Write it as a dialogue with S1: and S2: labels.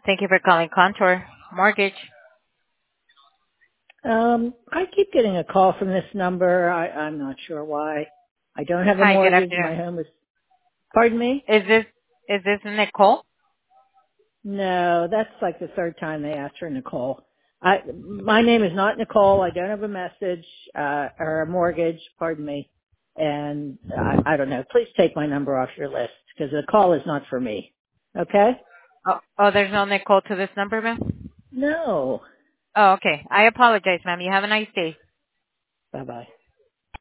S1: Thank you for calling Contour Mortgage.
S2: I keep getting a call from this number. I'm not sure why. I don't have a
S1: Hi, good
S2: mortgage. My
S1: afternoon.
S2: home is, pardon me?
S1: Is this Nicole?
S2: No, that's like the third time they asked for Nicole. My name is not Nicole. I don't have a message, or a mortgage, pardon me. And I don't know. Please take my number off your list because the call is not for me. Okay?
S1: Oh, there's no Nicole to this number, ma'am?
S2: No.
S1: Oh, okay. I apologize, ma'am. You have a nice day.
S2: Bye bye.